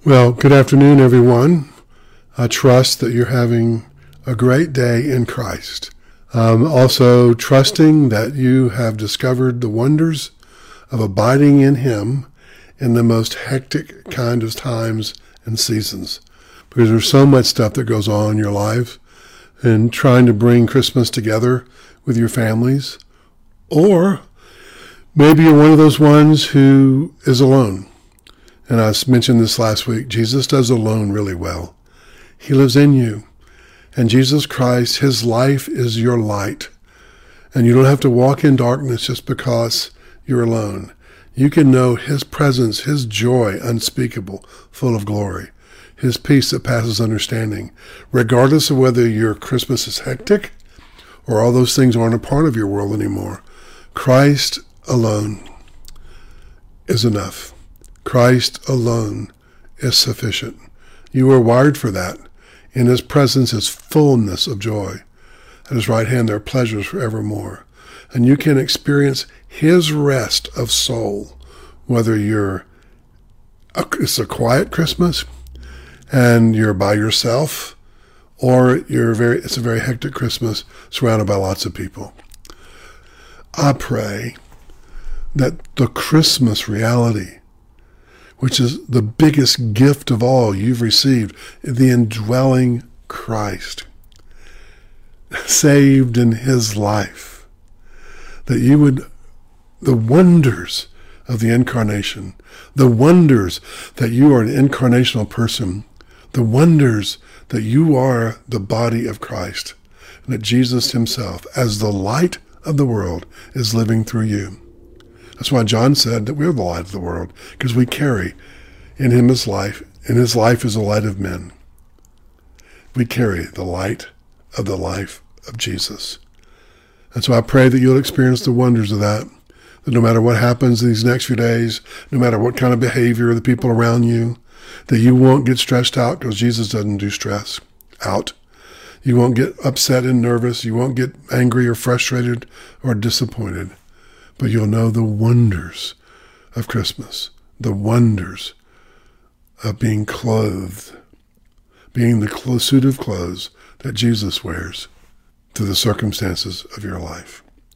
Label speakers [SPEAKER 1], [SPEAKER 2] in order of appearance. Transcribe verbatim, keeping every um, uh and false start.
[SPEAKER 1] Well, good afternoon, everyone. I trust that you're having a great day in Christ. Um, also, trusting that you have discovered the wonders of abiding in Him in the most hectic kind of times and seasons. Because there's so much stuff that goes on in your life, and trying to bring Christmas together with your families. Or maybe you're one of those ones who is alone. And I mentioned this last week. Jesus does alone really well. He lives in you. And Jesus Christ, His life is your light. And you don't have to walk in darkness just because you're alone. You can know His presence, His joy unspeakable, full of glory, His peace that passes understanding, regardless of whether your Christmas is hectic or all those things aren't a part of your world anymore. Christ alone is enough. Christ alone is sufficient. You are wired for that. In His presence is fullness of joy. At His right hand there are pleasures forevermore. And you can experience His rest of soul, whether you're, a, it's a quiet Christmas and you're by yourself, or you're very, it's a very hectic Christmas surrounded by lots of people. I pray that the Christmas reality, which is the biggest gift of all you've received, the indwelling Christ, saved in His life, that you would, the wonders of the incarnation, the wonders that you are an incarnational person, the wonders that you are the body of Christ, and that Jesus Himself, as the light of the world, is living through you. That's why John said that we're the light of the world, because we carry in Him His life, and His life is the light of men. We carry the light of the life of Jesus. And so I pray that you'll experience the wonders of that, that no matter what happens these next few days, no matter what kind of behavior of the people around you, that you won't get stressed out, because Jesus doesn't do stress out. You won't get upset and nervous. You won't get angry or frustrated or disappointed. But you'll know the wonders of Christmas, the wonders of being clothed, being the suit of clothes that Jesus wears to the circumstances of your life.